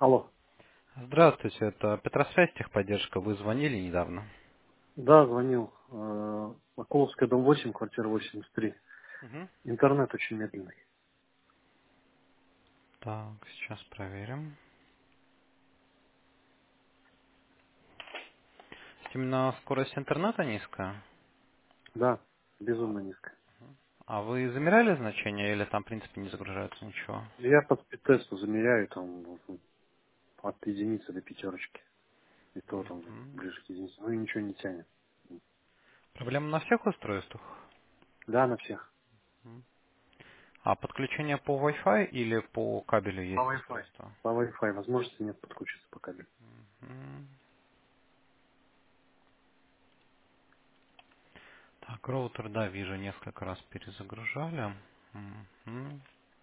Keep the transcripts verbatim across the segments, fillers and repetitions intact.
Алло. Здравствуйте, это Петросвязь, техподдержка. Вы звонили недавно. Да, звонил. Э, Околовская, дом восемь, квартира восемьдесят три. Мгм. Интернет очень медленный. Так, сейчас проверим. Именно скорость интернета низкая. Да, безумно низко. А вы замеряли значение или там, в принципе, не загружается ничего? Я по спидтесту замеряю там вот, ну, от единицы до пятерочки. И то там Мгм. ближе к единице. Ну и ничего не тянет. Проблема на всех устройствах? Да, на всех. Мгм. А подключение по Wi-Fi или по кабелю По есть Wi-Fi. устройство? По Wi-Fi возможности нет подключиться по кабелю. Мгм. Так, роутер, да, вижу, несколько раз перезагружали. Мгм.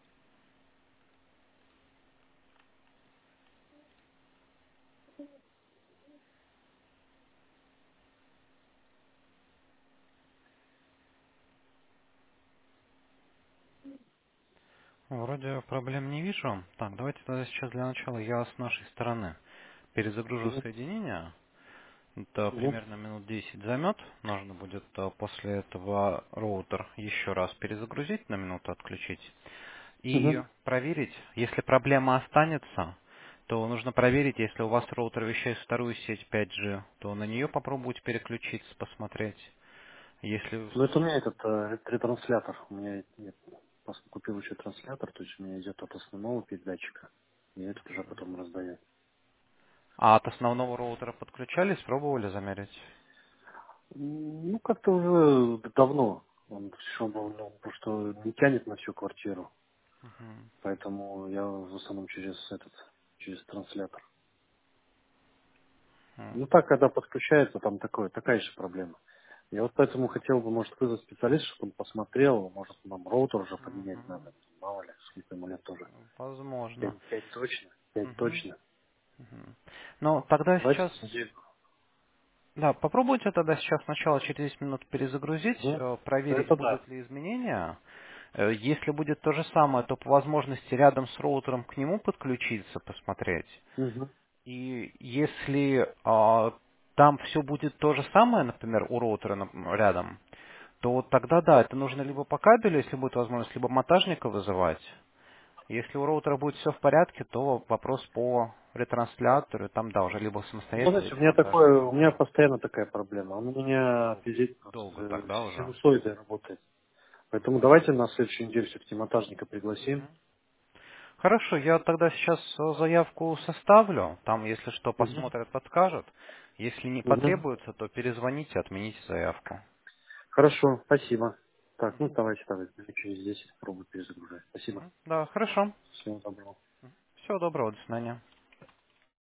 Вроде проблем не вижу. Так, давайте тогда сейчас для начала я с нашей стороны перезагружу Угу. соединение. Это Угу. примерно минут десять займет. Нужно будет э, после этого роутер еще раз перезагрузить, на минуту отключить. И Угу. проверить, если проблема останется, то нужно проверить, если у вас роутер вещает вторую сеть пять джи, то на нее попробовать переключиться, посмотреть. Если... Ну это у меня этот э, ретранслятор. У меня я пос- купил еще транслятор, то есть у меня идет от основного передатчика. И этот уже потом раздает. А от основного роутера подключались, пробовали замерить? Ну, как-то уже давно. Он все был, ну, потому что не тянет на всю квартиру. Мгм. Поэтому я в основном через этот, через транслятор. М. Ну так, когда подключается, там такое, такая же проблема. Я вот поэтому хотел бы, может, вызвать специалиста, чтобы он посмотрел, может, нам роутер уже поменять Мгм. надо. Мало ли, сколько ему лет тоже. Возможно. Пять, пять точно, пять Мгм. точно. Мгм. Ну, тогда Давайте сейчас, в неделю. да, попробуйте тогда сейчас сначала через десять минут перезагрузить, Угу. э, проверить, Это да. будут ли изменения. Э, Если будет то же самое, то по возможности рядом с роутером к нему подключиться, посмотреть. Угу. И если а, там все будет то же самое, например, у роутера нап- рядом, то вот тогда да, это нужно либо по кабелю, если будет возможность, либо монтажника вызывать. Если у роутера будет все в порядке, то вопрос по ретранслятору, там да, уже либо Ну, самостоятельно, знаете, у либо меня монтажник. такое, у меня постоянно такая проблема. У меня Дол- физи- Долго э, тогда уже. синусоиды работает. Поэтому давайте на следующую неделю все-таки монтажника пригласим. Мгм. Хорошо, я тогда сейчас э, заявку составлю. Там, если что, Угу. посмотрят, подскажут. Если не Угу. потребуется, то перезвоните, отмените заявку. Хорошо, спасибо. Так, ну Мгм. давайте давай через десять пробую перезагружать. Спасибо. Мгм. Да, хорошо. Всего доброго. Всего доброго, до свидания.